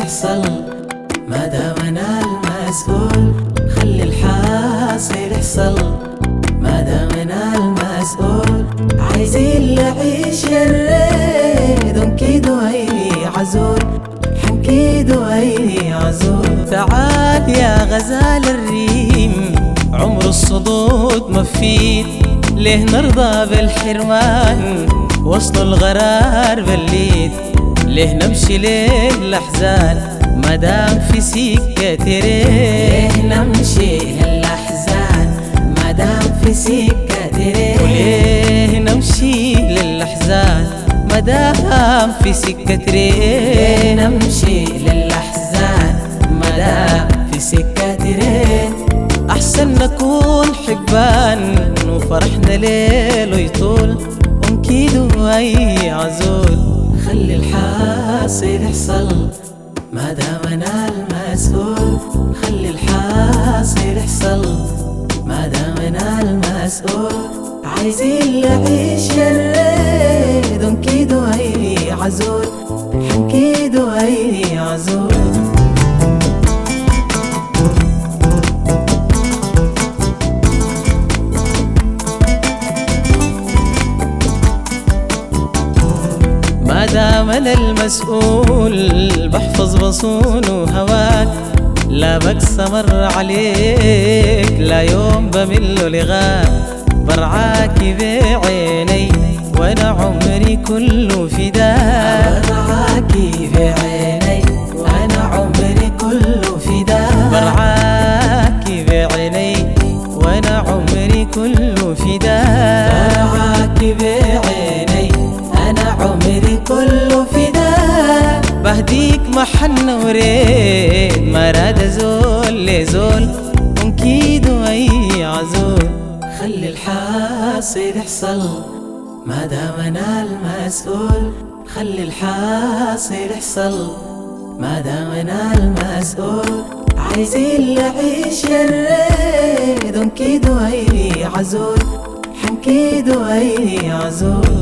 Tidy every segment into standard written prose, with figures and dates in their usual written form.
يحصل ما دام انا المسؤول. خلي الحاصل يحصل ما دام انا المسؤول. عايزين نعيش الريد ونكيدو اي عزول، حنكيدو اي عزول. تعال يا غزال الريم عمر الصدود مفيد، ليه نرضى بالحرمان وسط الغرار بالليد؟ ليه نمشي ليه الأحزان مادام في سكة تريد؟ ليه نمشي للأحزان مادام في سكة تريد؟ وليه نمشي للأحزان مادام في سكة تريد؟ ليه نمشي للأحزان مادام في سكة تريد؟ أحسن نكون حبان وفرحنا ليل ويطول ونكيدو أي عزول. خلي الحاصل يحصل ما دام انا المسؤول. خلي الحاصل يحصل ما دام انا المسؤول. عايزين نعيش الريد ونكيدو اي عزول، حنكيدو اي عزول. ما دام انا المسؤول بحفظ بصون وهواك، لا بقسى مر عليك لا يوم بمل لغاك. برعاكي بعيني وانا عمري كله فداك. برعاكي بعيني وانا عمري كله فداك. برعاكي بعيني وانا عمري كله فداك. برعاكي بعيني أنا عمري كله فداك. بهديك محن وريد مراد زول لزول ونكيدو أي عزول. خلي الحاصل يحصل ما دام أنا المسؤول. خلي الحاصل يحصل ما دام أنا المسؤول. عايزين نعيش الريد ونكيدو أي عزول، حنكيدو أي عزول.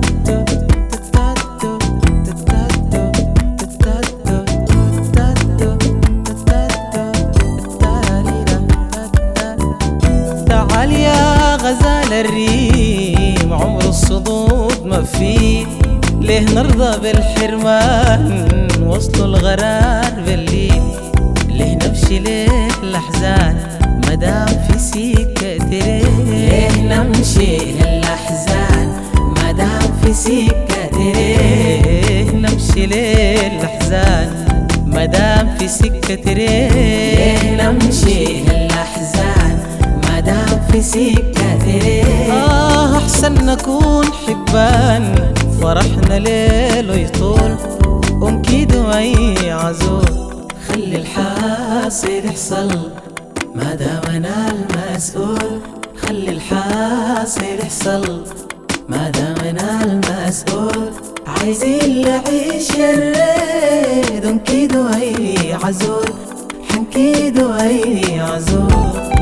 تعال يا غزال الريم عمر الصدود مفيد، ليه نرضى بالحرمان وسط الغرار بالليل؟ ليه نمشي ليه الأحزان مادام في سكة تريد؟ ليه نمشي للأحزان مادام في سكة تريد؟ نمشي ليه الأحزان مادام في سكة تريد؟ ليه نمشي للأحزان مادام في سكة تريد؟ أحسن نكون حبان فرحنا ليل ويطول ونكيدو أي عزول. خلي الحاصل يحصل ما دام انا المسؤول. خلي الحاصل يحصل ما دام انا المسؤول. عايزين نعيش الريد ونكيدو اي عزول، حنكيدو اي عزول.